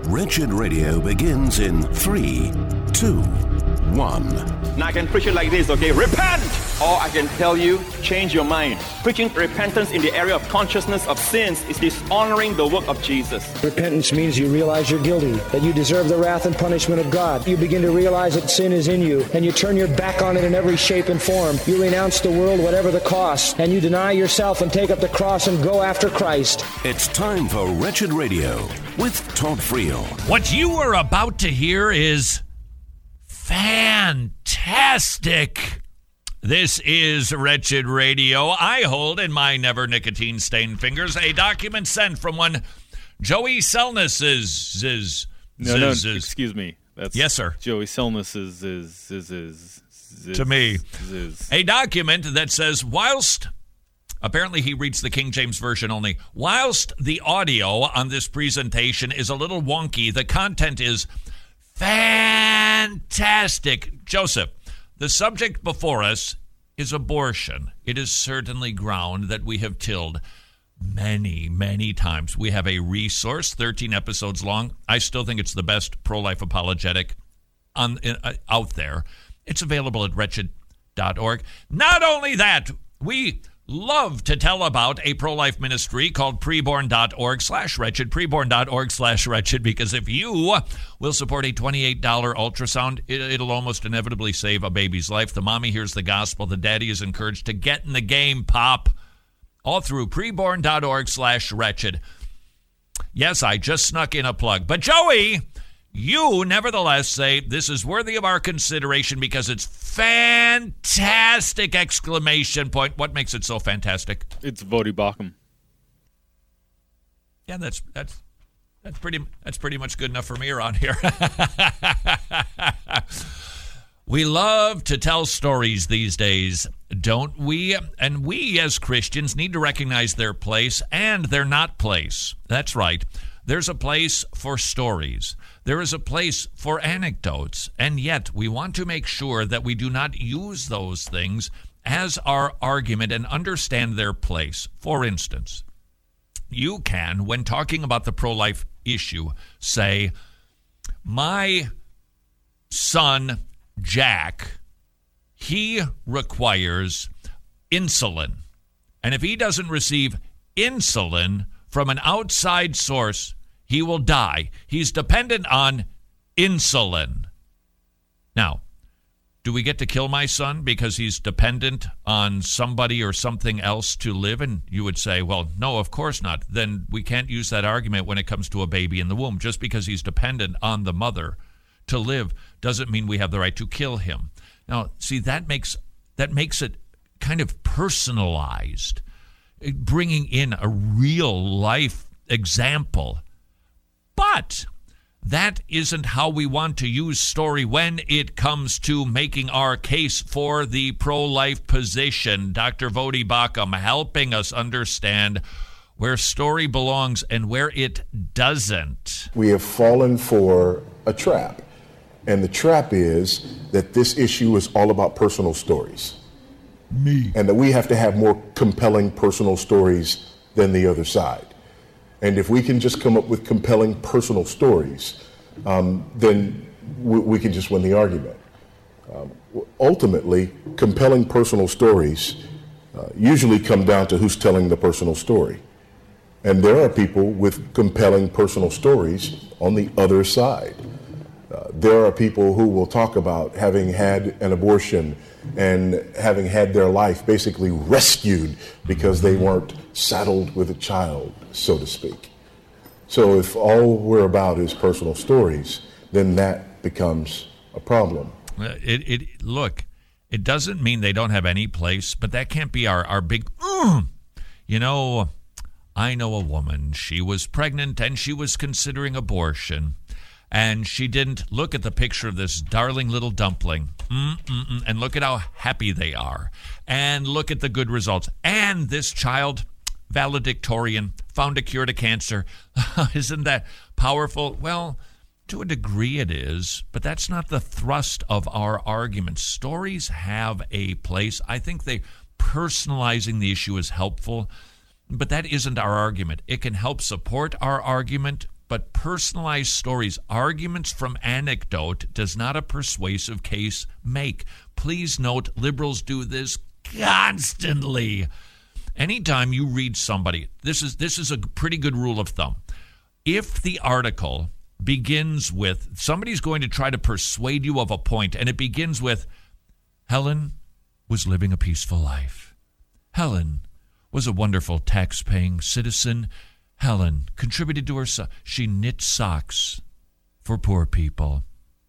Wretched Radio begins in 3, 2, 1. Now I can preach it like this, okay? Repent! Or I can tell you, change your mind. Preaching repentance in the area of consciousness of sins is dishonoring the work of Jesus. Repentance means you realize you're guilty, that you deserve the wrath and punishment of God. You begin to realize that sin is in you, and you turn your back on it in every shape and form. You renounce the world, whatever the cost, and you deny yourself and take up the cross and go after Christ. It's time for Wretched Radio with Todd Friel. What you are about to hear is fantastic. This is Wretched Radio. I hold in my never nicotine-stained fingers a document sent from one Joey Selness excuse me. That's yes, sir. Joey Selness to me. A document that says, whilst, apparently he reads the King James Version only, whilst the audio on this presentation is a little wonky, the content is fantastic. Joseph, the subject before us is abortion. It is certainly ground that we have tilled many, many times. We have a resource, 13 episodes long. I still think it's the best pro-life apologetic out there. It's available at wretched.org. Not only that, we love to tell about a pro-life ministry called preborn.org/wretched, preborn.org/wretched, because if you will support a $28 ultrasound, it'll almost inevitably save a baby's life. The mommy hears the gospel. The daddy is encouraged to get in the game, pop. All through preborn.org/wretched. Yes, I just snuck in a plug. But Joey, you nevertheless say this is worthy of our consideration because it's fantastic! Exclamation point. What makes it so fantastic? It's Voddie Baucham. Yeah, that's pretty much good enough for me around here. We love to tell stories these days, don't we? And we as Christians need to recognize their place and their not place. That's right. There's a place for stories. There is a place for anecdotes, and yet we want to make sure that we do not use those things as our argument and understand their place. For instance, you can, when talking about the pro-life issue, say, my son, Jack, he requires insulin, and if he doesn't receive insulin from an outside source, he will die. He's dependent on insulin. Now, do we get to kill my son because he's dependent on somebody or something else to live? And you would say, well, no, of course not. Then we can't use that argument when it comes to a baby in the womb. Just because he's dependent on the mother to live doesn't mean we have the right to kill him. Now, see, that makes it kind of personalized, bringing in a real life example. But that isn't how we want to use story when it comes to making our case for the pro-life position. Dr. Voddie Baucham helping us understand where story belongs and where it doesn't. We have fallen for a trap, and the trap is that this issue is all about personal stories. Me. And that we have to have more compelling personal stories than the other side. And if we can just come up with compelling personal stories, then we can just win the argument. Ultimately, compelling personal stories usually come down to who's telling the personal story. And there are people with compelling personal stories on the other side. There are people who will talk about having had an abortion and having had their life basically rescued because they weren't saddled with a child, so to speak. So if all we're about is personal stories, then that becomes a problem. Look, it doesn't mean they don't have any place, but that can't be our big, You know, I know a woman, she was pregnant and she was considering abortion. And she didn't look at the picture of this darling little dumpling. And look at how happy they are. And look at the good results. And this child, valedictorian, found a cure to cancer. Isn't that powerful? Well, to a degree it is, but that's not the thrust of our argument. Stories have a place. I think personalizing the issue is helpful, but that isn't our argument. It can help support our argument, but personalized stories, arguments from anecdote, does not a persuasive case make. Please note, liberals do this constantly. Anytime you read somebody, this is a pretty good rule of thumb. If the article begins with, somebody's going to try to persuade you of a point, and it begins with, Helen was living a peaceful life. Helen was a wonderful tax-paying citizen. Helen contributed to her son. She knit socks for poor people.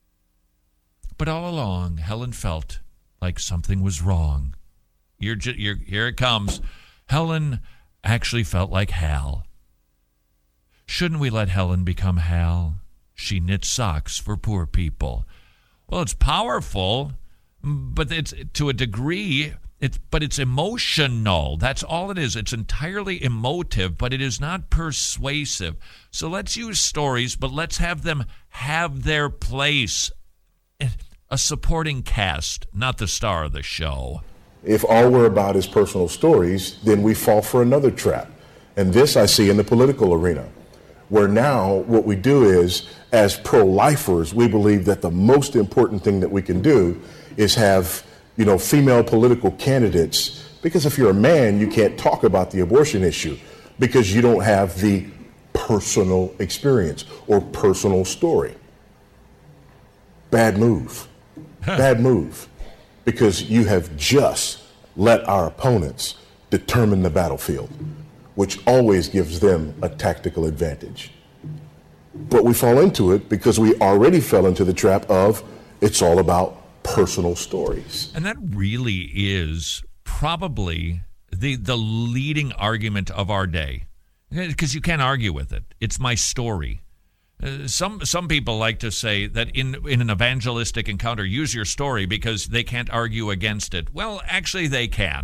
But all along, Helen felt like something was wrong. Here it comes. Helen actually felt like Hal. Shouldn't we let Helen become Hal? She knit socks for poor people. Well, it's powerful, but it's to a degree, it's emotional. That's all it is. It's entirely emotive, but it is not persuasive. So let's use stories, but let's have them have their place. A supporting cast, not the star of the show. If all we're about is personal stories, then we fall for another trap. And this I see in the political arena, where now what we do is, as pro-lifers, we believe that the most important thing that we can do is have, female political candidates, because if you're a man, you can't talk about the abortion issue because you don't have the personal experience or personal story. Bad move. Bad move. Because you have just let our opponents determine the battlefield, which always gives them a tactical advantage. But we fall into it because we already fell into the trap of it's all about personal stories. And that really is probably the leading argument of our day, because you can't argue with it. It's my story. Some people like to say that in an evangelistic encounter, use your story because they can't argue against it. Well, actually, they can.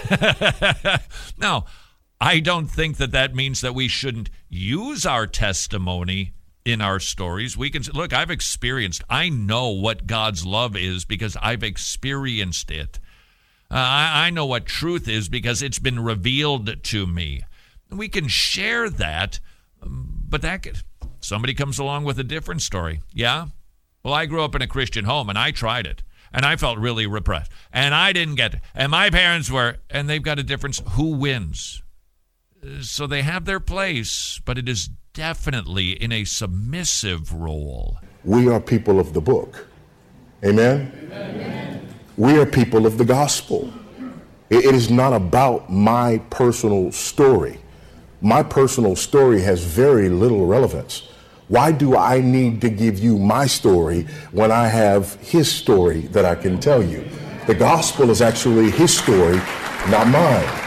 Now, I don't think that means that we shouldn't use our testimony in our stories. We can look, I know what God's love is because I've experienced it. I know what truth is because it's been revealed to me. We can share that, but somebody comes along with a different story. Yeah? Well, I grew up in a Christian home, and I tried it, and I felt really repressed, and I didn't get it, and my parents were, and they've got a difference. Who wins? So they have their place, but it is definitely in a submissive role. We are people of the book. Amen? Amen. We are people of the gospel. It is not about my personal story. My personal story has very little relevance. Why do I need to give you my story when I have his story that I can tell you? The gospel is actually his story, not mine.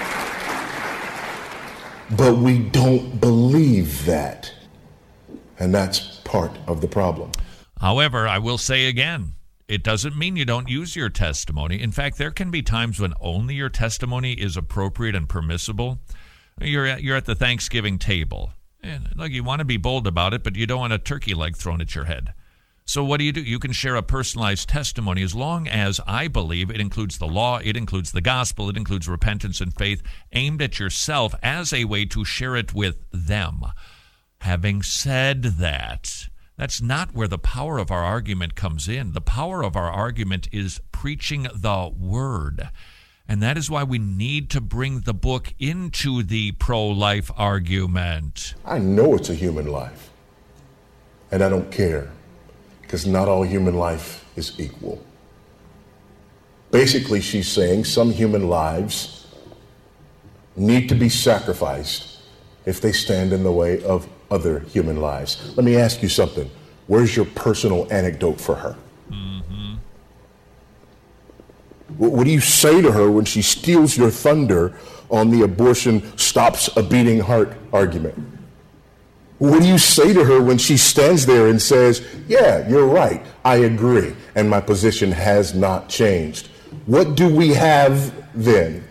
But we don't believe that. And that's part of the problem. However, I will say again, it doesn't mean you don't use your testimony. In fact, there can be times when only your testimony is appropriate and permissible. You're at the Thanksgiving table. And look, you want to be bold about it, but you don't want a turkey leg thrown at your head. So what do? You can share a personalized testimony as long as I believe it includes the law, it includes the gospel, it includes repentance and faith aimed at yourself as a way to share it with them. Having said that, that's not where the power of our argument comes in. The power of our argument is preaching the word. And that is why we need to bring the book into the pro-life argument. I know it's a human life, and I don't care, because not all human life is equal. Basically, she's saying some human lives need to be sacrificed if they stand in the way of other human lives. Let me ask you something. Where's your personal anecdote for her? Mm-hmm. What do you say to her when she steals your thunder on the abortion stops a beating heart argument? What do you say to her when she stands there and says, yeah, you're right, I agree, and my position has not changed? What do we have then?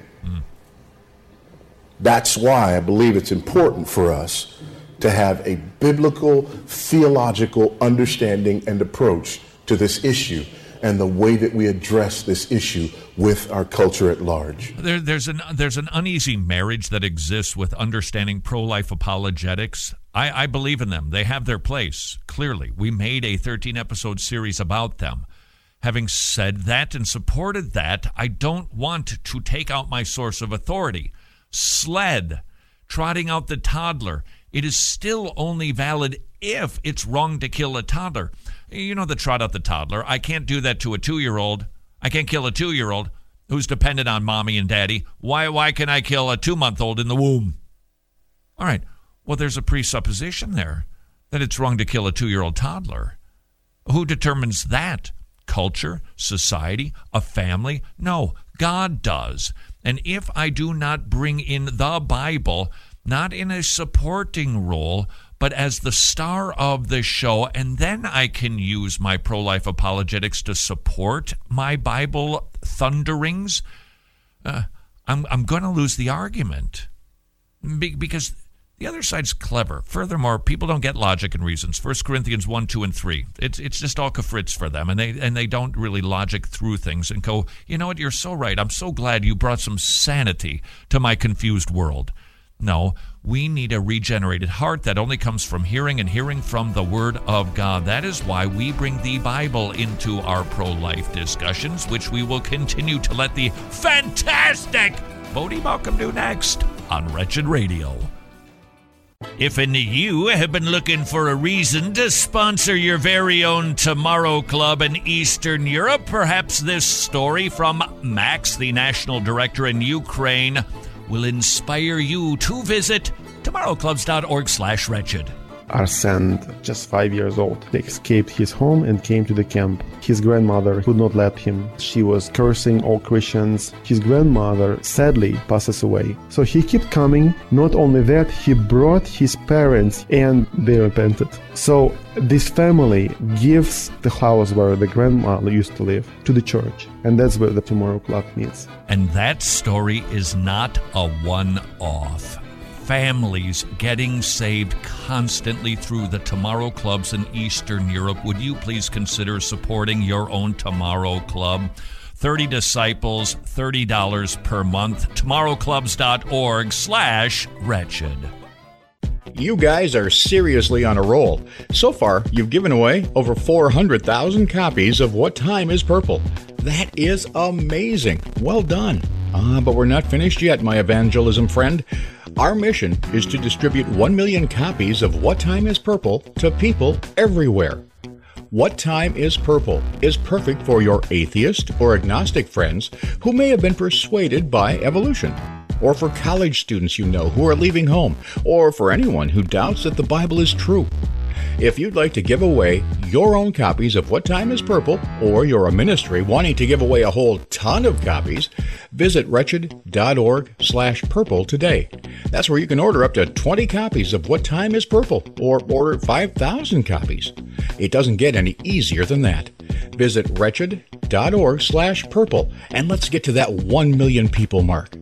That's why I believe it's important for us to have a biblical, theological understanding and approach to this issue. and the way that we address this issue with our culture at large. There's an uneasy marriage that exists with understanding pro-life apologetics. I believe in them. They have their place, clearly. We made a 13-episode series about them. Having said that and supported that, I don't want to take out my source of authority. SLED, trotting out the toddler. It is still only valid if it's wrong to kill a toddler. You know the trot out the toddler. I can't do that to a 2-year-old. I can't kill a 2-year-old who's dependent on mommy and daddy. Why can I kill a 2-month-old in the womb? All right. Well, there's a presupposition there that it's wrong to kill a 2-year-old toddler. Who determines that? Culture, society, a family? No, God does. And if I do not bring in the Bible, not in a supporting role, but as the star of the show, and then I can use my pro-life apologetics to support my Bible thunderings, I'm going to lose the argument. Because the other side's clever. Furthermore, people don't get logic and reasons. 1 Corinthians 1, 2, and 3. It's just all kafritz for them, and they don't really logic through things and go, you know what, you're so right. I'm so glad you brought some sanity to my confused world. No, we need a regenerated heart that only comes from hearing and hearing from the Word of God. That is why we bring the Bible into our pro-life discussions, which we will continue to let the fantastic Bodie Malcolm do next on Wretched Radio. If any of you have been looking for a reason to sponsor your very own Tomorrow Club in Eastern Europe, perhaps this story from Max, the National Director in Ukraine, will inspire you to visit tomorrowclubs.org/wretched. Arsen, just 5 years old, escaped his home and came to the camp. His grandmother would not let him. She was cursing all Christians. His grandmother sadly passes away. So he kept coming. Not only that, he brought his parents and they repented. So this family gives the house where the grandmother used to live to the church. And that's where the Tomorrow Club meets. And that story is not a one-off. Families getting saved constantly through the Tomorrow Clubs in Eastern Europe. Would you please consider supporting your own Tomorrow Club? 30 disciples, $30 per month. tomorrowclubs.org/wretched. You guys are seriously on a roll. So far, you've given away over 400,000 copies of What Time is Purple. That is amazing. Well done. But we're not finished yet, my evangelism friend. Our mission is to distribute 1 million copies of What Time is Purple to people everywhere. What Time is Purple is perfect for your atheist or agnostic friends who may have been persuaded by evolution, or for college students you know who are leaving home, or for anyone who doubts that the Bible is true. If you'd like to give away your own copies of What Time is Purple, or you're a ministry wanting to give away a whole ton of copies, visit wretched.org/purple today. That's where you can order up to 20 copies of What Time is Purple, or order 5,000 copies. It doesn't get any easier than that. Visit wretched.org/purple, and let's get to that 1 million people mark.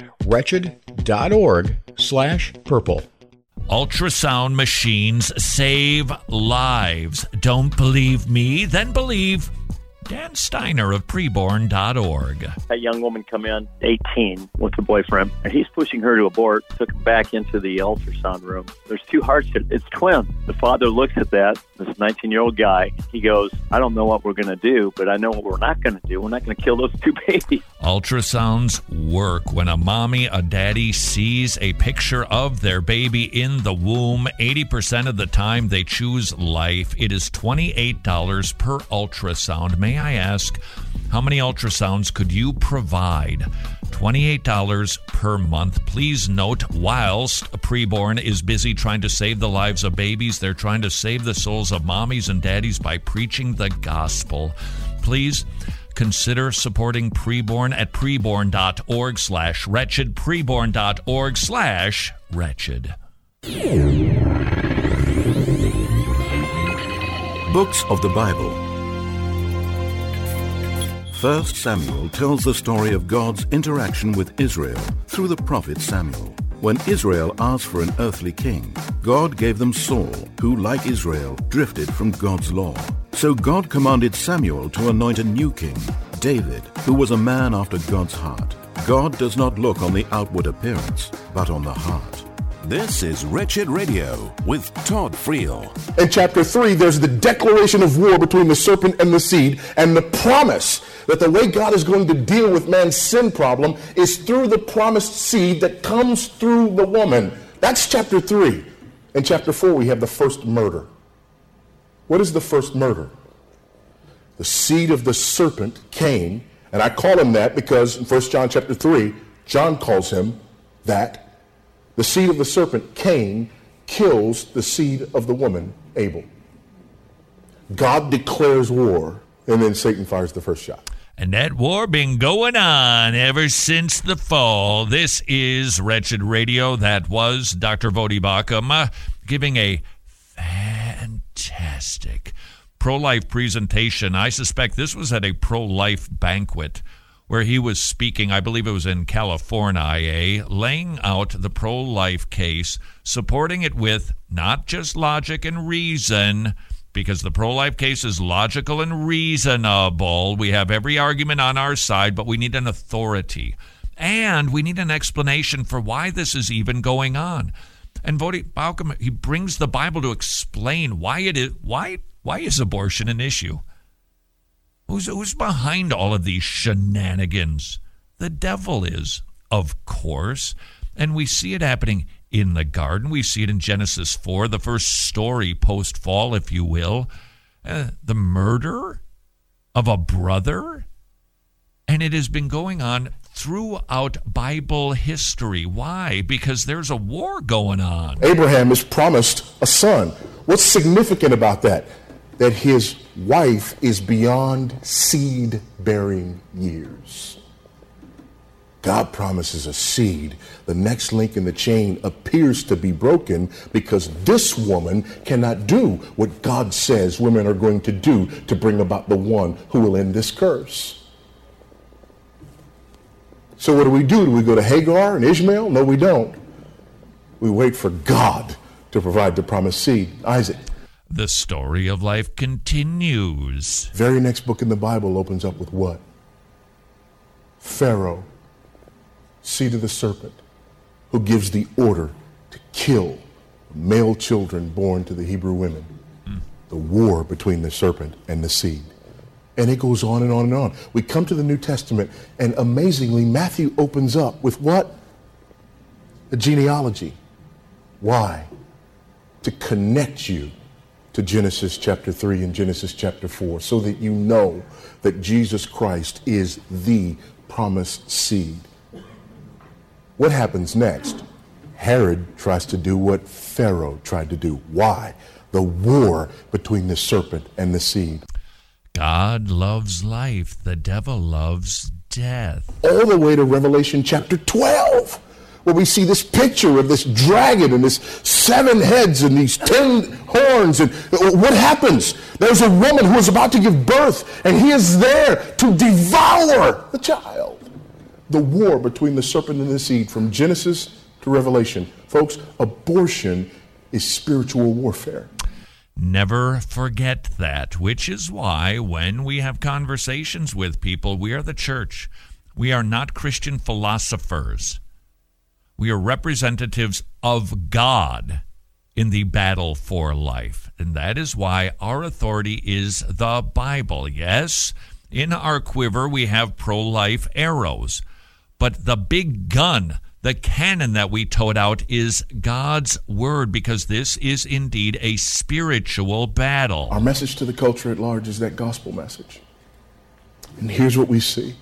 wretched.org/purple. Ultrasound machines save lives. Don't believe me? Then believe Dan Steiner of preborn.org. A young woman come in, 18, with a boyfriend, and he's pushing her to abort, took him back into the ultrasound room. There's 2 hearts. It's twins. The father looks at that, this 19-year-old guy. He goes, I don't know what we're going to do, but I know what we're not going to do. We're not going to kill those 2 babies. Ultrasounds work. When a mommy, a daddy sees a picture of their baby in the womb, 80% of the time they choose life. It is $28 per ultrasound. May I ask, how many ultrasounds could you provide? $28 per month. Please note, whilst Preborn is busy trying to save the lives of babies, they're trying to save the souls of mommies and daddies by preaching the gospel. Please consider supporting Preborn at preborn.org/wretched, preborn.org/wretched. Books of the Bible. 1 Samuel tells the story of God's interaction with Israel through the prophet Samuel. When Israel asked for an earthly king, God gave them Saul, who, like Israel, drifted from God's law. So God commanded Samuel to anoint a new king, David, who was a man after God's heart. God does not look on the outward appearance, but on the heart. This is Wretched Radio with Todd Friel. In chapter 3, there's the declaration of war between the serpent and the seed, and the promise that the way God is going to deal with man's sin problem is through the promised seed that comes through the woman. That's chapter 3. In chapter 4, we have the first murder. What is the first murder? The seed of the serpent, Cain, and I call him that because in 1 John chapter 3, John calls him that. The seed of the serpent, Cain, kills the seed of the woman, Abel. God declares war, and then Satan fires the first shot. And that war been going on ever since the fall. This is Wretched Radio. That was Dr. Voddie Baucham giving a fantastic pro-life presentation. I suspect this was at a pro-life banquet where he was speaking, I believe it was in California, laying out the pro-life case, supporting it with not just logic and reason, because the pro-life case is logical and reasonable. We have every argument on our side, but we need an authority. And we need an explanation for why this is even going on. And Voddie Baucham, he brings the Bible to explain why it is. Why is abortion an issue? Who's behind all of these shenanigans? The devil is, of course. And we see it happening in the garden. We see it in Genesis 4, the first story post-fall, if you will. The murder of a brother. And it has been going on throughout Bible history. Why? Because there's a war going on. Abraham is promised a son. What's significant about that? That his wife is beyond seed-bearing years. God promises a seed. The next link in the chain appears to be broken because this woman cannot do what God says women are going to do to bring about the one who will end this curse. So what do? Do we go to Hagar and Ishmael? No, we don't. We wait for God to provide the promised seed, Isaac. The story of life continues. Very next book in the Bible opens up with what? Pharaoh, seed of the serpent, who gives the order to kill male children born to the Hebrew women. The war between the serpent and the seed. And it goes on and on and on. We come to the New Testament, and amazingly, Matthew opens up with what? A genealogy. Why? To connect you to Genesis chapter 3 and Genesis chapter 4, so that you know that Jesus Christ is the promised seed. What happens next? Herod tries to do what Pharaoh tried to do. Why? The war between the serpent and the seed. God loves life. The devil loves death. All the way to Revelation chapter 12. Where we see this picture of this dragon and this 7 heads and these 10 horns. And what happens? There's a woman who is about to give birth, and he is there to devour the child. The war between the serpent and the seed from Genesis to Revelation. Folks, abortion is spiritual warfare. Never forget that, which is why when we have conversations with people, we are the church. We are not Christian philosophers. We are representatives of God in the battle for life. And that is why our authority is the Bible. Yes, in our quiver we have pro-life arrows. But the big gun, the cannon that we tote out is God's word, because this is indeed a spiritual battle. Our message to the culture at large is that gospel message. And here's what we see.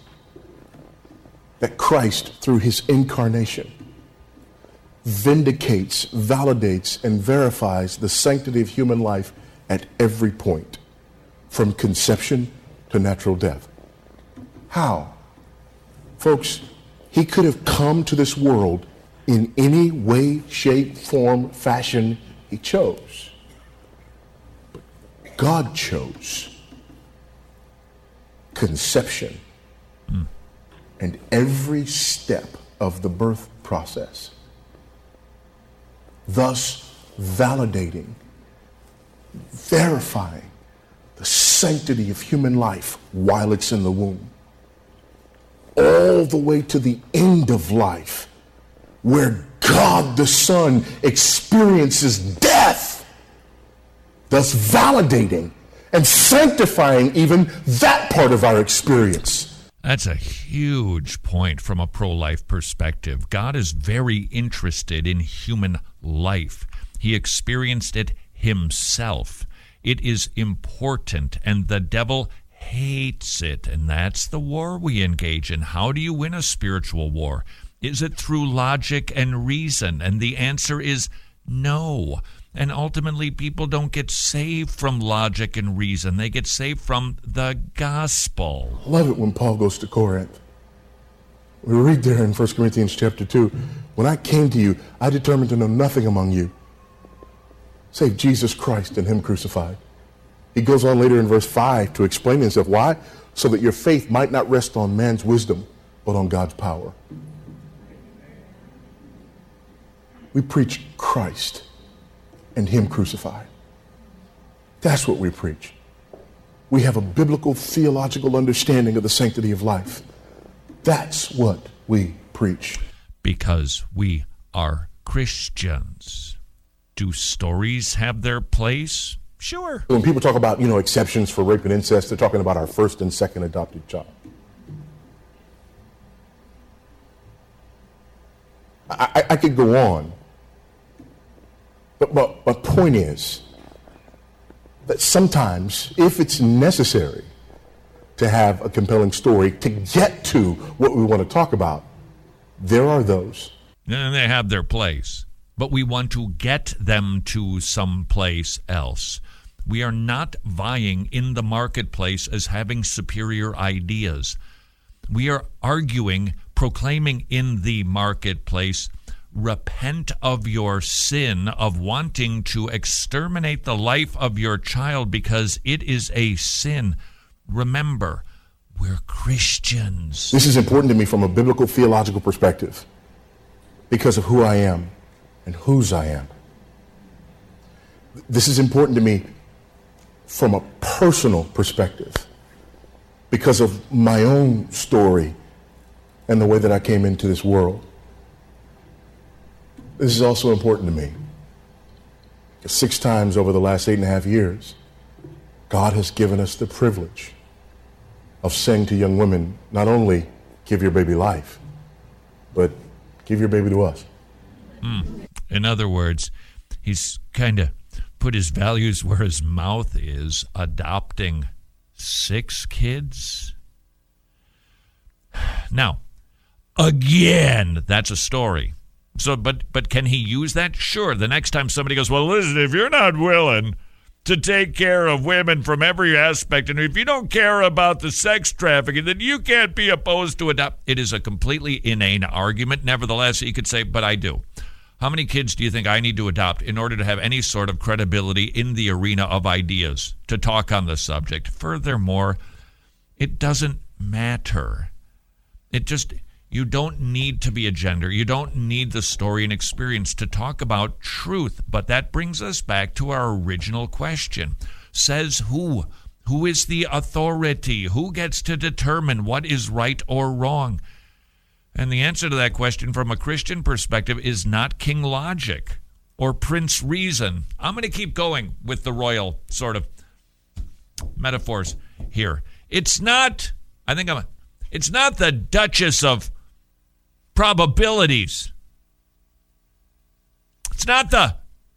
That Christ, through his incarnation, vindicates, validates, and verifies the sanctity of human life at every point, from conception to natural death. How? Folks, he could have come to this world in any way, shape, form, fashion he chose. But God chose conception and every step of the birth process, thus validating, verifying the sanctity of human life while it's in the womb, all the way to the end of life, where God the Son experiences death, thus validating and sanctifying even that part of our experience. That's a huge point from a pro-life perspective. God is very interested in human life. He experienced it himself. It is important, and the devil hates it, and that's the war we engage in. How do you win a spiritual war? Is it through logic and reason? And the answer is no. And ultimately, people don't get saved from logic and reason. They get saved from the gospel. I love it when Paul goes to Corinth. We read there in 1 Corinthians chapter 2, when I came to you, I determined to know nothing among you save Jesus Christ and him crucified. He goes on later in verse 5 to explain himself. Why? So that your faith might not rest on man's wisdom, but on God's power. We preach Christ and him crucified. That's what we preach. We have a biblical theological understanding of the sanctity of life. That's what we preach. Because we are Christians. Do stories have their place? Sure. When people talk about, exceptions for rape and incest, they're talking about our first and second adopted child. I could go on. But my point is that sometimes, if it's necessary to have a compelling story to get to what we want to talk about, there are those. And they have their place. But we want to get them to someplace else. We are not vying in the marketplace as having superior ideas. We are arguing, proclaiming in the marketplace, repent of your sin of wanting to exterminate the life of your child because it is a sin. Remember, we're Christians. This is important to me from a biblical theological perspective because of who I am and whose I am. This is important to me from a personal perspective because of my own story and the way that I came into this world. This is also important to me. 6 times over the last 8.5 years, God has given us the privilege of saying to young women, not only give your baby life, but give your baby to us. In other words, he's kind of put his values where his mouth is, adopting 6 kids. Now, again, that's a story. So, but can he use that? Sure. The next time somebody goes, well, listen, if you're not willing to take care of women from every aspect, and if you don't care about the sex trafficking, then you can't be opposed to adopt. It is a completely inane argument. Nevertheless, he could say, but I do. How many kids do you think I need to adopt in order to have any sort of credibility in the arena of ideas to talk on the subject? Furthermore, it doesn't matter. You don't need to be a gender. You don't need the story and experience to talk about truth. But that brings us back to our original question. Says who? Who is the authority? Who gets to determine what is right or wrong? And the answer to that question from a Christian perspective is not King Logic or Prince Reason. I'm going to keep going with the royal sort of metaphors here. It's not the Duchess of Probabilities. It's not the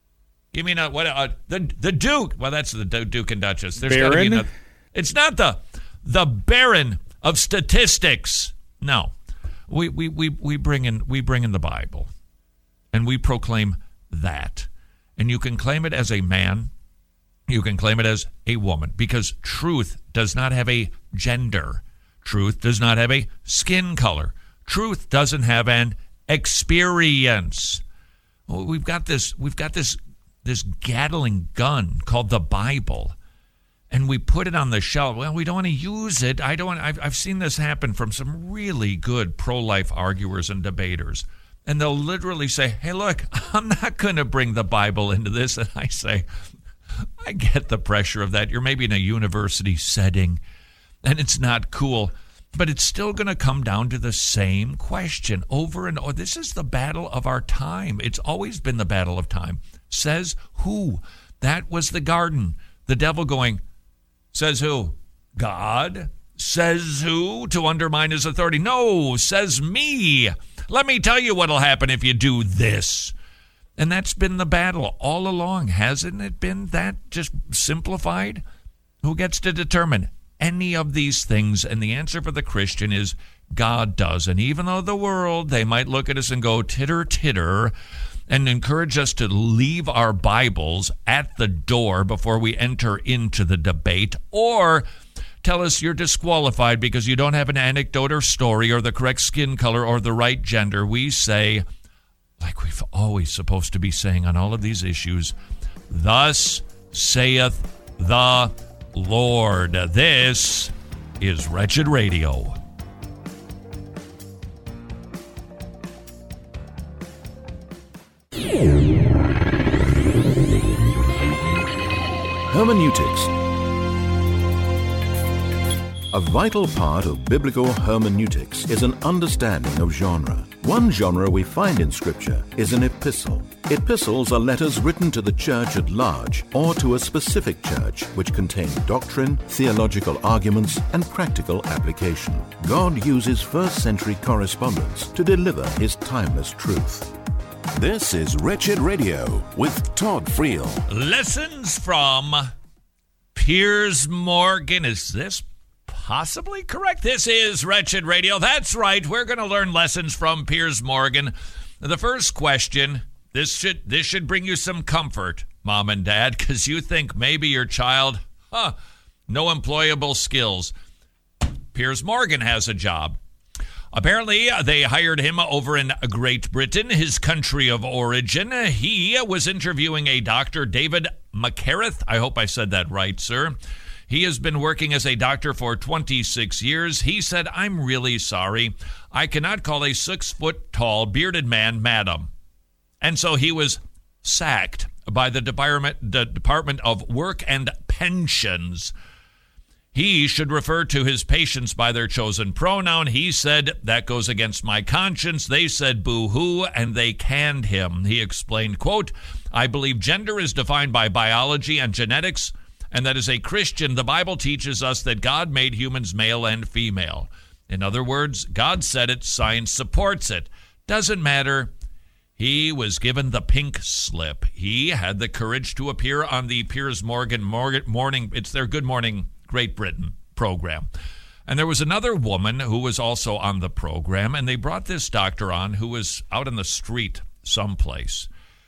Duke. Well, that's the Duke and Duchess. There's Baron? It's not the Baron of Statistics. No. We bring in the Bible, and we proclaim that. And you can claim it as a man, you can claim it as a woman, because truth does not have a gender. Truth does not have a skin color. Truth doesn't have an experience. Well, we've got this Gatling gun called the Bible. And we put it on the shelf. Well, we don't want to use it. I've seen this happen from some really good pro-life arguers and debaters. And they'll literally say, hey, look, I'm not going to bring the Bible into this. And I say, I get the pressure of that. You're maybe in a university setting, and it's not cool. But it's still going to come down to the same question over and over. This is the battle of our time. It's always been the battle of time. Says who? That was the garden. The devil going, says who? God. Says who? To undermine his authority. No, says me. Let me tell you what'll happen if you do this. And that's been the battle all along. Hasn't it been that just simplified? Who gets to determine any of these things? And the answer for the Christian is God does. And even though the world, they might look at us and go titter, titter, and encourage us to leave our Bibles at the door before we enter into the debate, or tell us you're disqualified because you don't have an anecdote or story or the correct skin color or the right gender, we say, like we've always supposed to be saying on all of these issues, thus saith the Lord. This is Wretched Radio. Hermeneutics. A vital part of biblical hermeneutics is an understanding of genre. One genre we find in Scripture is an epistle. Epistles are letters written to the church at large or to a specific church which contain doctrine, theological arguments, and practical application. God uses first-century correspondence to deliver his timeless truth. This is Wretched Radio with Todd Friel. Lessons from Piers Morgan. Is this possibly correct? This is Wretched Radio. That's right. We're going to learn lessons from Piers Morgan. The first question, this should bring you some comfort, Mom and Dad, because you think maybe your child, no employable skills. Piers Morgan has a job. Apparently, they hired him over in Great Britain, his country of origin. He was interviewing a Dr. David McCareth. I hope I said that right, sir. He has been working as a doctor for 26 years. He said, I'm really sorry. I cannot call a 6-foot-tall bearded man madam. And so he was sacked by the Department of Work and Pensions. He should refer to his patients by their chosen pronoun. He said, that goes against my conscience. They said boo-hoo, and they canned him. He explained, quote, I believe gender is defined by biology and genetics, and that as a Christian, the Bible teaches us that God made humans male and female. In other words, God said it, science supports it. Doesn't matter. He was given the pink slip. He had the courage to appear on the Piers Morgan morning, it's their Good Morning Great Britain program. And there was another woman who was also on the program, and they brought this doctor on who was out in the street someplace.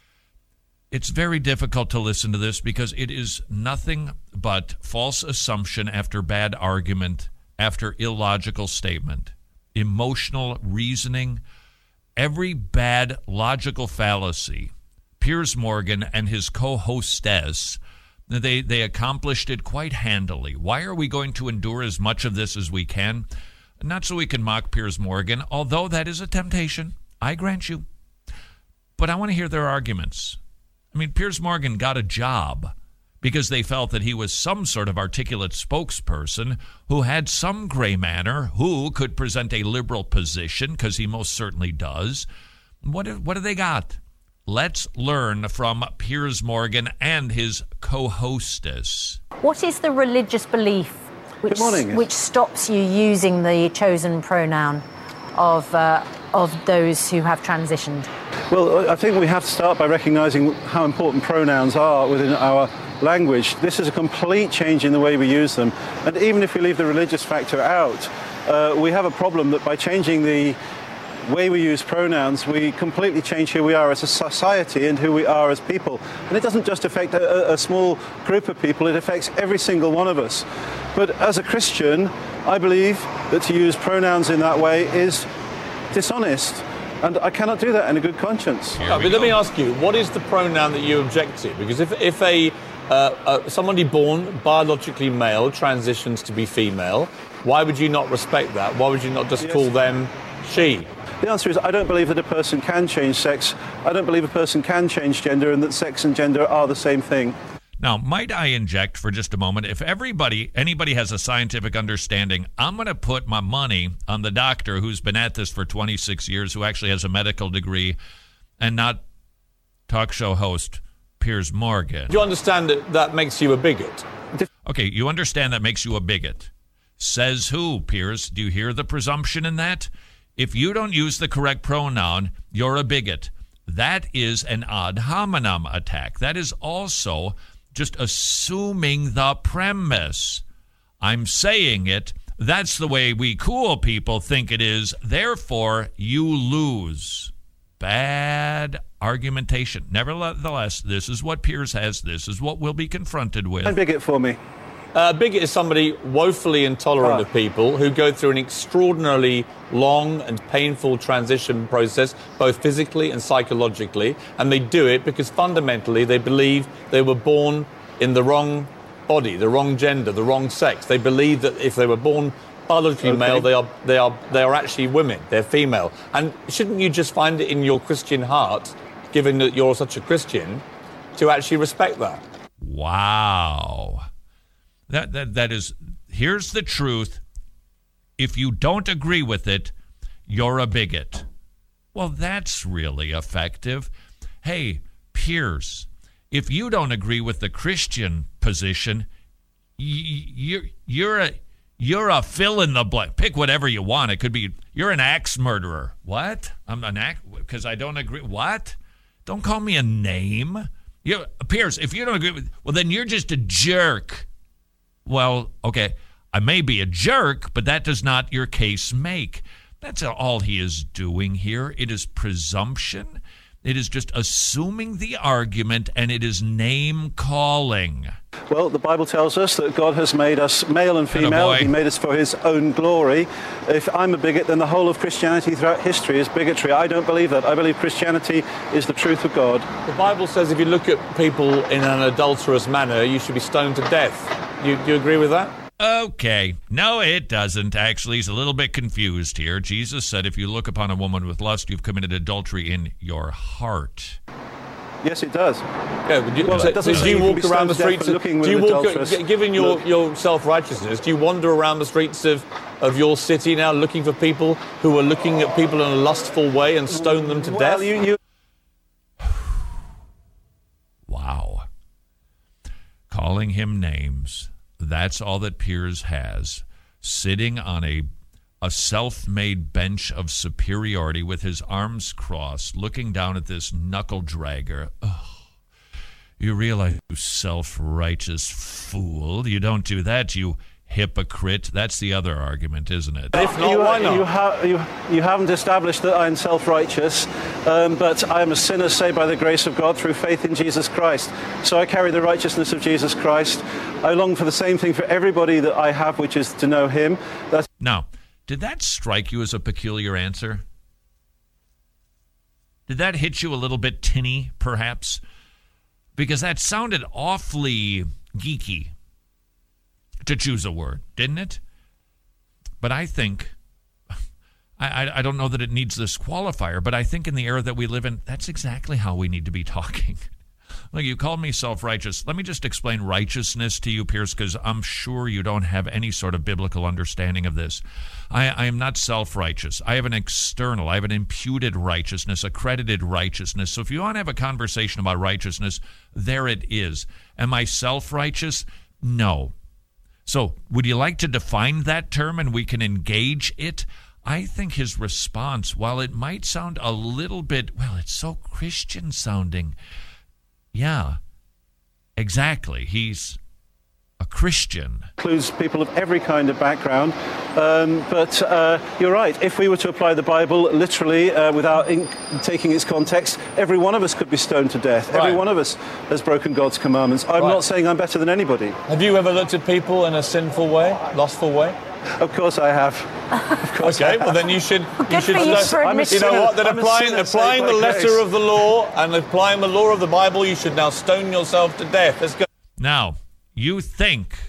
It's very difficult to listen to this because it is nothing but false assumption after bad argument, after illogical statement, emotional reasoning, every bad logical fallacy. Piers Morgan and his co-hostess, they accomplished it quite handily. Why are we going to endure as much of this as we can? Not so we can mock Piers Morgan, although that is a temptation, I grant you. But I want to hear their arguments. I mean, Piers Morgan got a job because they felt that he was some sort of articulate spokesperson who had some gray manner, who could present a liberal position, because he most certainly does. What do they got? Let's learn from Piers Morgan and his co-hostess. What is the religious belief which stops you using the chosen pronoun of those who have transitioned? Well, I think we have to start by recognising how important pronouns are within our language. This is a complete change in the way we use them. And even if we leave the religious factor out, we have a problem that by changing the way we use pronouns, we completely change who we are as a society and who we are as people. And it doesn't just affect a small group of people, it affects every single one of us. But as a Christian, I believe that to use pronouns in that way is dishonest. And I cannot do that in a good conscience. But let me ask you, what is the pronoun that you object to? Because if somebody born biologically male transitions to be female, why would you not respect that? Why would you not just call them she? The answer is I don't believe that a person can change sex. I don't believe a person can change gender, and that sex and gender are the same thing. Now, might I inject for just a moment? If anybody has a scientific understanding, I'm going to put my money on the doctor who's been at this for 26 years, who actually has a medical degree, and not talk show host Piers Morgan. Do you understand that makes you a bigot? Okay, you understand that makes you a bigot. Says who, Piers? Do you hear the presumption in that? If you don't use the correct pronoun, you're a bigot. That is an ad hominem attack. That is also just assuming the premise. I'm saying it. That's the way we cool people think it is. Therefore, you lose. Bad argumentation. Nevertheless, this is what Piers has. This is what we'll be confronted with. And bigot for me. Bigot is somebody woefully intolerant of people who go through an extraordinarily long and painful transition process, both physically and psychologically, and they do it because fundamentally they believe they were born in the wrong body, the wrong gender, the wrong sex. They believe that if they were born biologically male, they are actually women. They're female. And shouldn't you just find it in your Christian heart, given that you're such a Christian, to actually respect that? Wow. That is, here's the truth. If you don't agree with it, you're a bigot. Well, that's really effective. Hey, Piers, if you don't agree with the Christian position, you're a fill in the blank. Pick whatever you want. It could be you're an axe murderer. What? I'm an axe because I don't agree. What? Don't call me a name. Piers, if you don't agree with, well, then you're just a jerk. Well, okay, I may be a jerk, but that does not your case make. That's all he is doing here. It is presumption. It is just assuming the argument, and it is name-calling. Well, the Bible tells us that God has made us male and female. He made us for his own glory. If I'm a bigot, then the whole of Christianity throughout history is bigotry. I don't believe that. I believe Christianity is the truth of God. The Bible says if you look at people in an adulterous manner, you should be stoned to death. Do you agree with that? Okay. No, it doesn't. Actually, he's a little bit confused here. Jesus said, if you look upon a woman with lust, you've committed adultery in your heart. Yes, it does. Yeah, do you walk around the streets? Given your self-righteousness, do you wander around the streets of your city now looking for people who are looking at people in a lustful way and stone them to death? Wow. Calling him names. That's all that Piers has. Sitting on a self-made bench of superiority with his arms crossed, looking down at this knuckle-dragger. Oh, you realize, you self-righteous fool. You don't do that, you hypocrite. That's the other argument, isn't it? If not, why not? You haven't established that I'm self-righteous, but I am a sinner saved by the grace of God through faith in Jesus Christ. So I carry the righteousness of Jesus Christ. I long for the same thing for everybody that I have, which is to know him. Now, did that strike you as a peculiar answer? Did that hit you a little bit tinny, perhaps? Because that sounded awfully geeky, to choose a word, didn't it? But I think, I don't know that it needs this qualifier, but I think in the era that we live in, that's exactly how we need to be talking. Look, you called me self-righteous. Let me just explain righteousness to you, Piers, because I'm sure you don't have any sort of biblical understanding of this. I am not self-righteous. I have an external, I have an imputed righteousness, accredited righteousness. So if you want to have a conversation about righteousness, there it is. Am I self-righteous? No. So would you like to define that term and we can engage it? I think his response, while it might sound a little bit, well, it's so Christian sounding. Yeah, exactly. He's a Christian. Includes people of every kind of background. But you're right. If we were to apply the Bible literally without taking its context, every one of us could be stoned to death. Right. Every one of us has broken God's commandments. I'm not saying I'm better than anybody. Have you ever looked at people in a sinful way, lustful way? Of course I have. Okay, well then you should. You know what? Then applying the letter of the law and applying the law of the Bible, you should now stone yourself to death. Let's go. Now, you think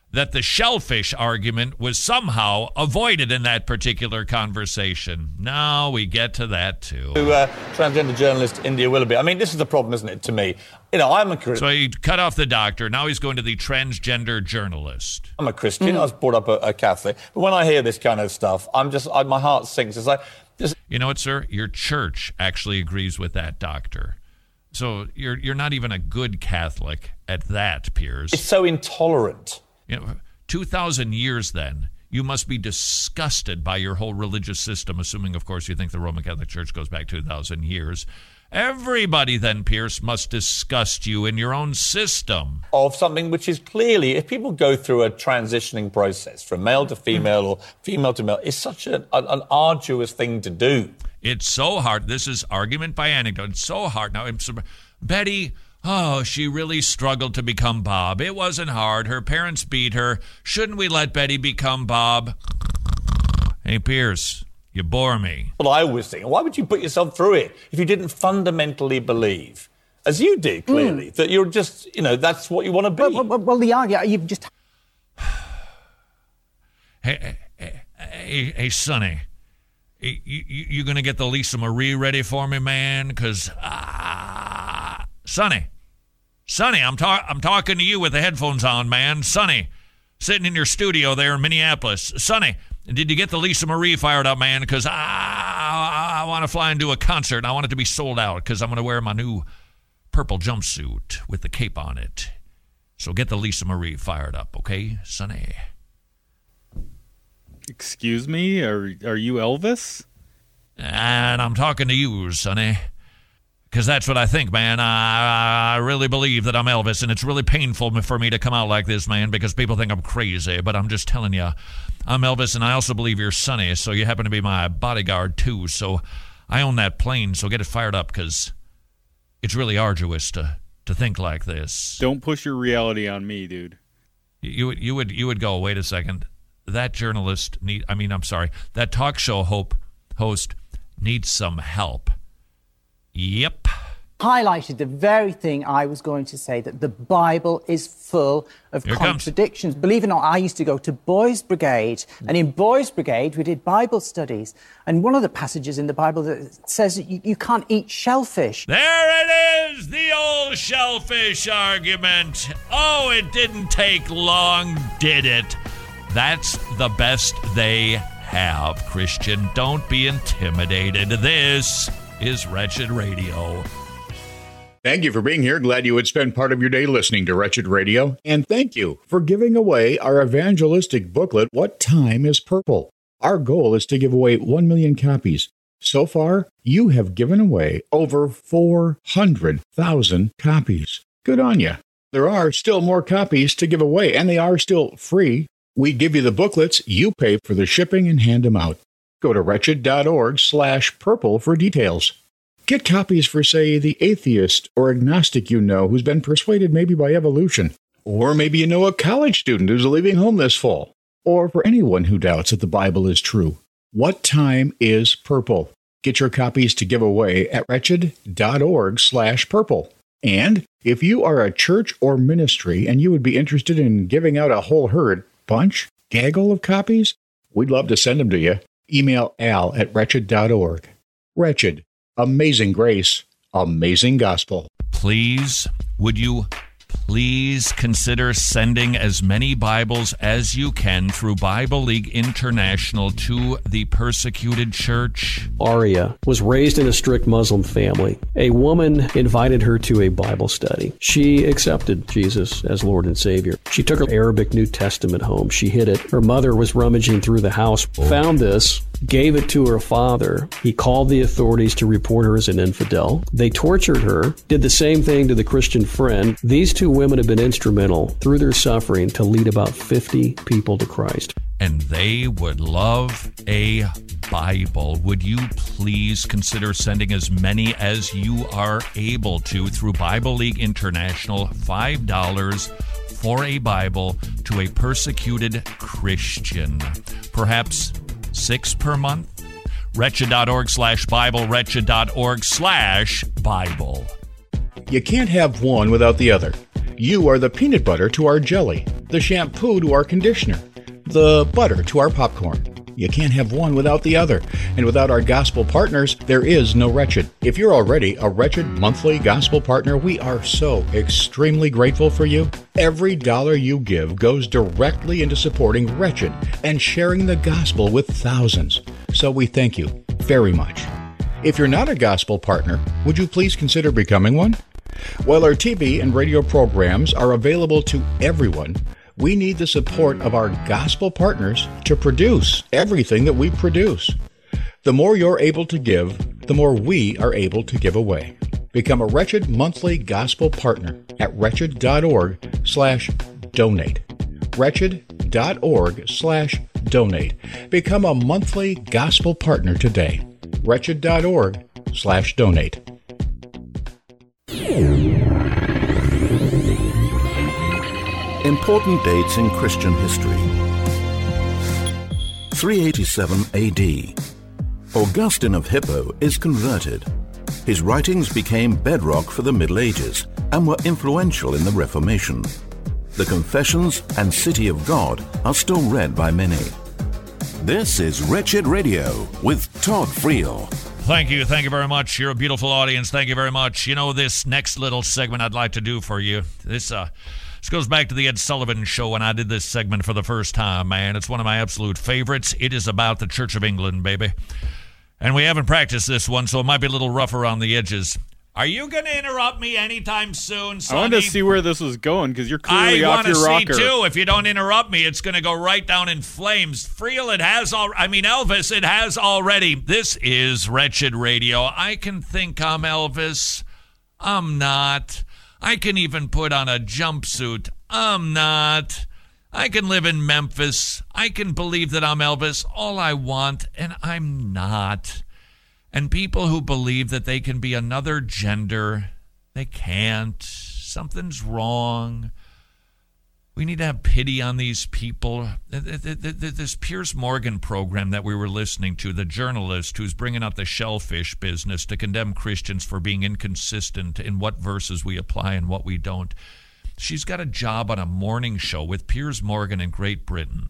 that the shellfish argument was somehow avoided in that particular conversation. No, we get to that too. Transgender journalist India Willoughby. I mean, this is the problem, isn't it, to me? You know, I'm a Christian. So he cut off the doctor. Now he's going to the transgender journalist. I'm a Christian. I was brought up a Catholic. But when I hear this kind of stuff, my heart sinks. It's like... You know what, sir? Your church actually agrees with that doctor. So you're not even a good Catholic at that, Piers. It's so intolerant. 2,000 years then, you must be disgusted by your whole religious system, assuming, of course, you think the Roman Catholic Church goes back 2,000 years. Everybody then, Pierce, must disgust you in your own system. Of something which is clearly, if people go through a transitioning process from male to female or female to male, it's such an arduous thing to do. It's so hard. This is argument by anecdote. It's so hard. Now, Betty... Oh, she really struggled to become Bob. It wasn't hard. Her parents beat her. Shouldn't we let Betty become Bob? Hey, Pierce, you bore me. Well, I always think, why would you put yourself through it if you didn't fundamentally believe, as you did clearly, that you're just, that's what you want to be? Well, the argument, you've just... Hey, Sonny, you going to get the Lisa Marie ready for me, man? Because... Sonny, I'm talking to you with the headphones on, man. Sonny, sitting in your studio there in Minneapolis. Sonny, did you get the Lisa Marie fired up, man? Because I want to fly and do a concert, and I want it to be sold out because I'm going to wear my new purple jumpsuit with the cape on it. So get the Lisa Marie fired up, okay, Sonny? Excuse me? Are you Elvis? And I'm talking to you, Sonny. Because that's what I think, man. I really believe that I'm Elvis, and it's really painful for me to come out like this, man, because people think I'm crazy. But I'm just telling you, I'm Elvis, and I also believe you're Sonny, so you happen to be my bodyguard, too. So I own that plane, so get it fired up, because it's really arduous to think like this. Don't push your reality on me, dude. You would go, wait a second. That that talk show host needs some help. Yep. Highlighted the very thing I was going to say, that the Bible is full of contradictions. Believe it or not, I used to go to Boys Brigade, and in Boys Brigade we did Bible studies, and one of the passages in the Bible that says that you can't eat shellfish. There it is, the old shellfish argument. Oh, it didn't take long, did it? That's the best they have, Christian. Don't be intimidated. This is Wretched Radio. Thank you for being here. Glad you would spend part of your day listening to Wretched Radio. And thank you for giving away our evangelistic booklet, What Time is Purple? Our goal is to give away 1 million copies. So far, you have given away over 400,000 copies. Good on you. There are still more copies to give away, and they are still free. We give you the booklets, you pay for the shipping and hand them out. Go to wretched.org/purple for details. Get copies for, say, the atheist or agnostic you know who's been persuaded maybe by evolution. Or maybe you know a college student who's leaving home this fall. Or for anyone who doubts that the Bible is true. What Time is Purple? Get your copies to give away at wretched.org/purple. And if you are a church or ministry and you would be interested in giving out a whole gaggle of copies, we'd love to send them to you. Email al@wretched.org. Wretched. Amazing grace. Amazing gospel. Please, would you please consider sending as many Bibles as you can through Bible League International to the persecuted church? Aria was raised in a strict Muslim family. A woman invited her to a Bible study. She accepted Jesus as Lord and Savior. She took her Arabic New Testament home. She hid it. Her mother was rummaging through the house, found this, gave it to her father. He called the authorities to report her as an infidel. They tortured her, did the same thing to the Christian friend. These two women have been instrumental through their suffering to lead about 50 people to Christ. And they would love a Bible. Would you please consider sending as many as you are able to through Bible League International? $5 for a Bible to a persecuted Christian. Perhaps 6 per month? Wretched.org/Bible, wretched.org/Bible. You can't have one without the other. You are the peanut butter to our jelly. the shampoo to our conditioner, the butter to our popcorn. You can't have one without the other. And without our gospel partners, there is no Wretched. If you're already a Wretched monthly gospel partner, we are so extremely grateful for you. Every dollar you give goes directly into supporting Wretched and sharing the gospel with thousands. So we thank you very much. If you're not a gospel partner, would you please consider becoming one? While our TV and radio programs are available to everyone, we need the support of our gospel partners to produce everything that we produce. The more you're able to give, the more we are able to give away. Become a Wretched monthly gospel partner at wretched.org/donate. Wretched.org/donate. Become a monthly gospel partner today. Wretched.org/donate. Important dates in Christian history. 387 AD. Augustine of Hippo is converted. His writings became bedrock for the Middle Ages and were influential in the Reformation. The Confessions and City of God are still read by many. This is Wretched Radio with Todd Friel. Thank you very much. You're a beautiful audience. Thank you very much. You know, this next little segment I'd like to do for you, this goes back to the Ed Sullivan Show when I did this segment for the first time, man. It's one of my absolute favorites. It is about the Church of England, baby. And we haven't practiced this one, so it might be a little rough around the edges. Are you going to interrupt me anytime soon, Sonny? I wanted to see where this was going, because you're clearly off your rocker. I want to see, too. If you don't interrupt me, it's going to go right down in flames. Friel, Elvis, it has already. This is Wretched Radio. I can think I'm Elvis. I'm not. I can even put on a jumpsuit. I'm not. I can live in Memphis. I can believe that I'm Elvis all I want, and I'm not. And people who believe that they can be another gender, they can't. Something's wrong. We need to have pity on these people. This Piers Morgan program that we were listening to, the journalist who's bringing out the shellfish business to condemn Christians for being inconsistent in what verses we apply and what we don't. She's got a job on a morning show with Piers Morgan in Great Britain.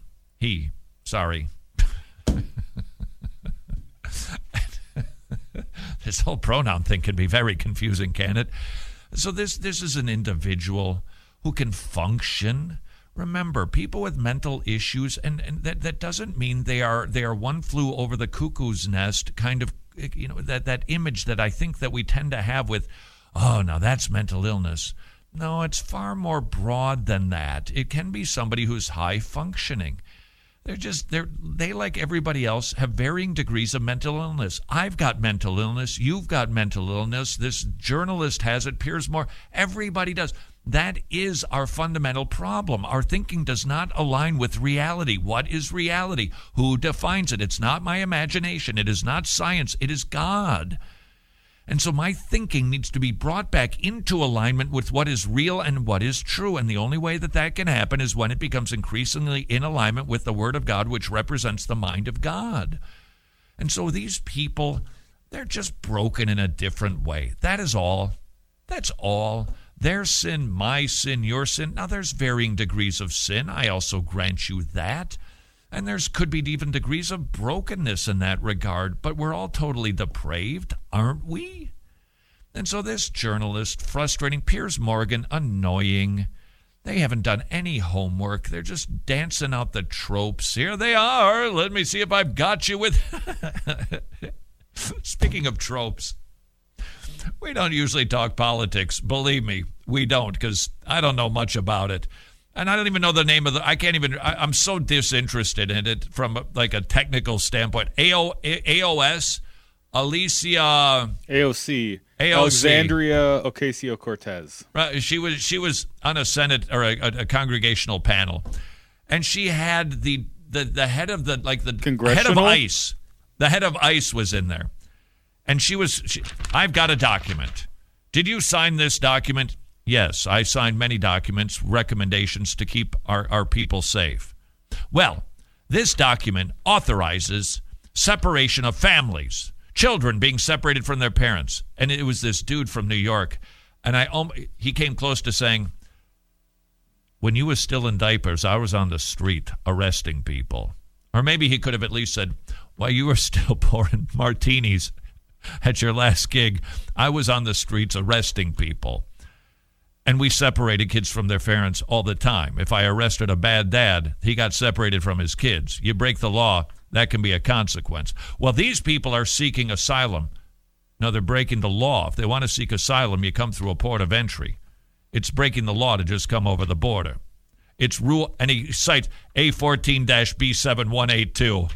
This whole pronoun thing can be very confusing, can it? So this is an individual who can function. Remember, people with mental issues, and that doesn't mean they are one flew over the cuckoo's nest kind of, you know, that image that I think that we tend to have with, oh, now that's mental illness. No, it's far more broad than that. It can be somebody who's high functioning. They like everybody else have varying degrees of mental illness. I've got mental illness. You've got mental illness. This journalist has it. Piers Morgan. Everybody does. That is our fundamental problem. Our thinking does not align with reality. What is reality? Who defines it? It's not my imagination. It is not science. It is God. And so my thinking needs to be brought back into alignment with what is real and what is true. And the only way that can happen is when it becomes increasingly in alignment with the Word of God, which represents the mind of God. And so these people, they're just broken in a different way. That is all. That's all. Their sin, my sin, your sin. Now, there's varying degrees of sin. I also grant you that. And could be even degrees of brokenness in that regard, but we're all totally depraved, aren't we? And so this journalist, frustrating, Piers Morgan, annoying. They haven't done any homework. They're just dancing out the tropes. Here they are. Let me see if I've got you with... Speaking of tropes, we don't usually talk politics. Believe me, we don't, because I don't know much about it. And I don't even know the name of I'm so disinterested in it from like a technical standpoint. AOC. Alexandria Ocasio-Cortez. Right, she was on a Senate or a congregational panel, and she had the head of the head of ICE. The head of ICE was in there, and I've got a document. Did you sign this document? Yes, I signed many documents, recommendations to keep our people safe. Well, this document authorizes separation of families, children being separated from their parents. And it was this dude from New York, and he came close to saying, when you was still in diapers, I was on the street arresting people. Or maybe he could have at least said, while you were still pouring martinis at your last gig, I was on the streets arresting people. And we separated kids from their parents all the time. If I arrested a bad dad, he got separated from his kids. You break the law, that can be a consequence. Well, these people are seeking asylum. No, they're breaking the law. If they want to seek asylum, you come through a port of entry. It's breaking the law to just come over the border. It's rule, and he cites A14-B7182.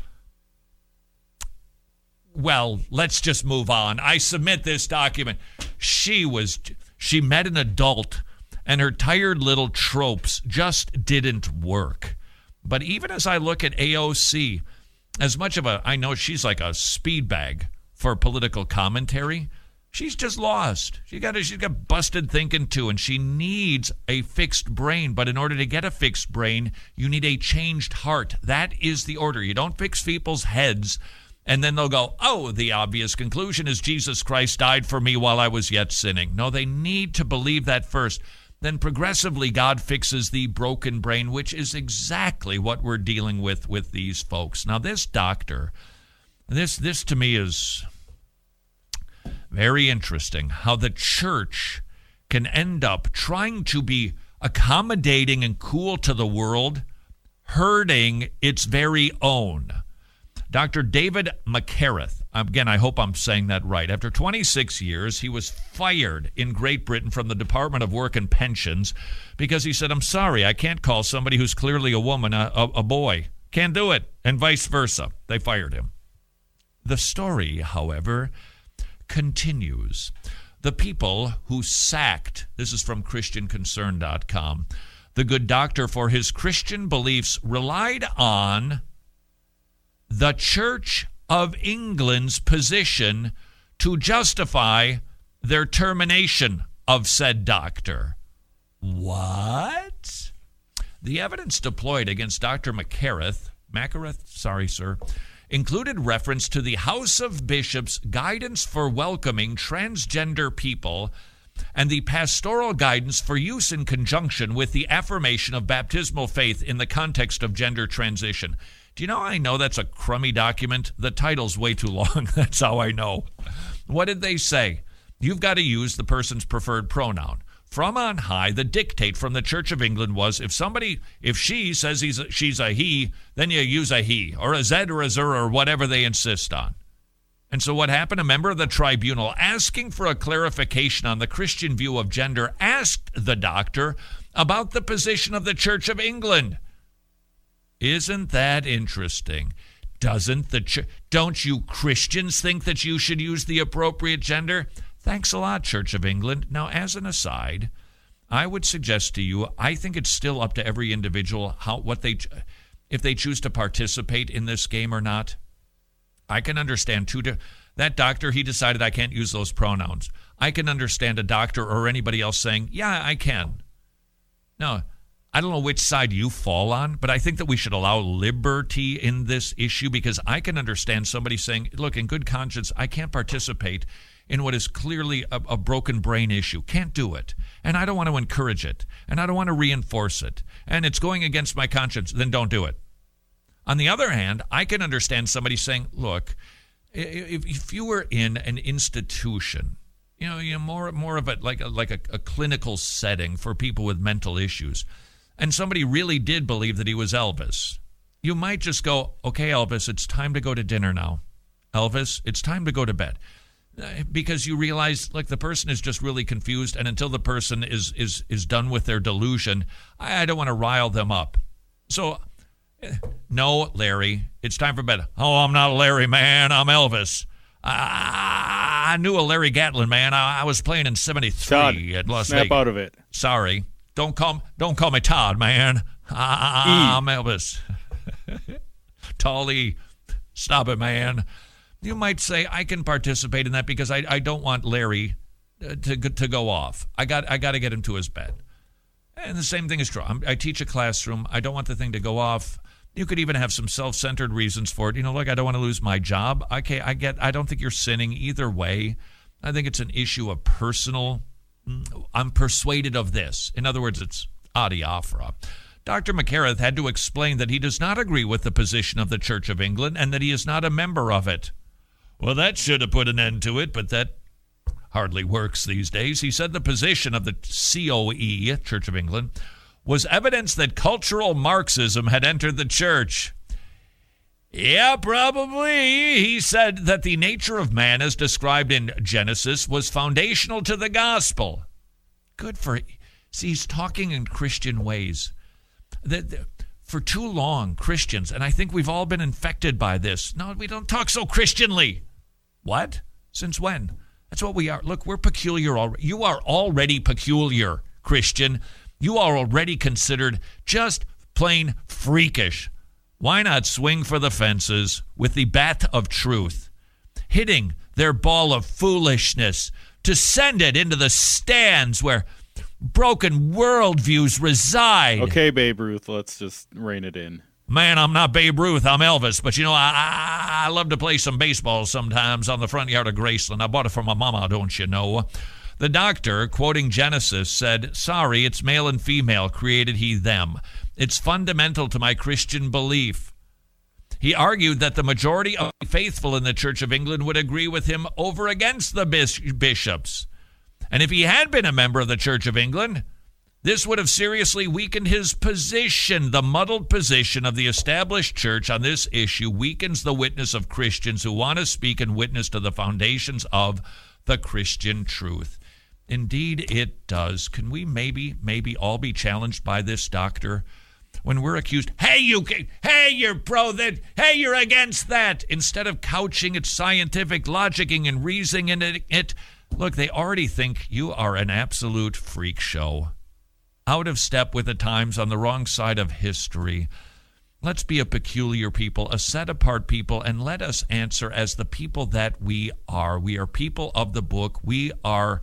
Well, let's just move on. I submit this document. She met an adult, and her tired little tropes just didn't work. But even as I look at AOC, as much of I know she's like a speed bag for political commentary, she's just lost. She's got busted thinking too, and she needs a fixed brain. But in order to get a fixed brain, you need a changed heart. That is the order. You don't fix people's heads, and then they'll go, oh, the obvious conclusion is Jesus Christ died for me while I was yet sinning. No, they need to believe that first. Then progressively, God fixes the broken brain, which is exactly what we're dealing with these folks. Now, this doctor, this to me is very interesting, how the church can end up trying to be accommodating and cool to the world, hurting its very own. Dr. David McCareth, again, I hope I'm saying that right. After 26 years, he was fired in Great Britain from the Department of Work and Pensions because he said, I'm sorry, I can't call somebody who's clearly a woman a boy. Can't do it, and vice versa. They fired him. The story, however, continues. The people who sacked, this is from ChristianConcern.com, the good doctor for his Christian beliefs relied on the Church of England's position to justify their termination of said doctor. What? The evidence deployed against Dr. McCareth, included reference to the House of Bishops' guidance for welcoming transgender people and the pastoral guidance for use in conjunction with the affirmation of baptismal faith in the context of gender transition. Do you know I know that's a crummy document? The title's way too long. That's how I know. What did they say? You've got to use the person's preferred pronoun. From on high, the dictate from the Church of England was if she says she's a he, then you use a he, or a Z or a zer, or whatever they insist on. And so what happened? A member of the tribunal, asking for a clarification on the Christian view of gender, asked the doctor about the position of the Church of England. Isn't that interesting? Don't you Christians think that you should use the appropriate gender? Thanks a lot, Church of England. Now, as an aside, I would suggest to you, I think it's still up to every individual if they choose to participate in this game or not. I can understand that doctor, he decided I can't use those pronouns. I can understand a doctor or anybody else saying, yeah, I can. No, I don't know which side you fall on, but I think that we should allow liberty in this issue, because I can understand somebody saying, look, in good conscience, I can't participate in what is clearly a broken brain issue. Can't do it. And I don't want to encourage it. And I don't want to reinforce it. And it's going against my conscience. Then don't do it. On the other hand, I can understand somebody saying, look, if you were in an institution, more of it like a clinical setting for people with mental issues, and somebody really did believe that he was Elvis, you might just go, okay, Elvis, it's time to go to dinner now. Elvis, it's time to go to bed. Because you realize, the person is just really confused, and until the person is done with their delusion, I don't want to rile them up. So, no, Larry, it's time for bed. Oh, I'm not Larry, man. I'm Elvis. I knew a Larry Gatlin, man. I was playing in '73 at Las Vegas. Snap out of it. Sorry. Don't call me Todd, man. I'm Elvis. Tolly, stop it, man. You might say, I can participate in that because I don't want Larry to go off. I got to get him to his bed. And the same thing is true. I teach a classroom. I don't want the thing to go off. You could even have some self-centered reasons for it. Look, I don't want to lose my job. Okay, I don't think you're sinning either way. I think it's an issue of personal, I'm persuaded of this. In other words, adiaphora. Dr. McCareth had to explain that he does not agree with the position of the Church of England and that he is not a member of it. Well, that should have put an end to it, but that hardly works these days. He said the position of the COE, Church of England, was evidence that cultural Marxism had entered the church. Yeah, probably. He said that the nature of man as described in Genesis was foundational to the gospel. Good for... See, he's talking in Christian ways. For too long, Christians, and I think we've all been infected by this. No, we don't talk so Christianly. What? Since when? That's what we are. Look, we're peculiar already. You are already peculiar, Christian. You are already considered just plain freakish. Why not swing for the fences with the bat of truth, hitting their ball of foolishness to send it into the stands where broken worldviews reside? Okay, Babe Ruth, let's just rein it in. Man, I'm not Babe Ruth, I'm Elvis, but you know, I love to play some baseball sometimes on the front yard of Graceland. I bought it for my mama, don't you know? The doctor, quoting Genesis, said, "Sorry, it's male and female, created he them. It's fundamental to my Christian belief." He argued that the majority of the faithful in the Church of England would agree with him over against the bishops. And if he had been a member of the Church of England, this would have seriously weakened his position. The muddled position of the established church on this issue weakens the witness of Christians who want to speak and witness to the foundations of the Christian truth. Indeed, it does. Can we maybe all be challenged by this doctor when we're accused, hey, you're pro that, hey, you're against that, instead of couching it scientific logicking and reasoning in it. Look, they already think you are an absolute freak show, out of step with the times, on the wrong side of history. Let's be a peculiar people, a set-apart people, and let us answer as the people that we are. We are people of the book. We are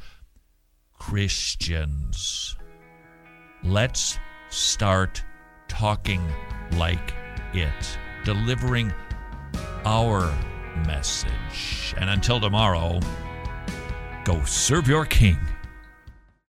Christians. Let's start talking like it, delivering our message. And until tomorrow, go serve your King.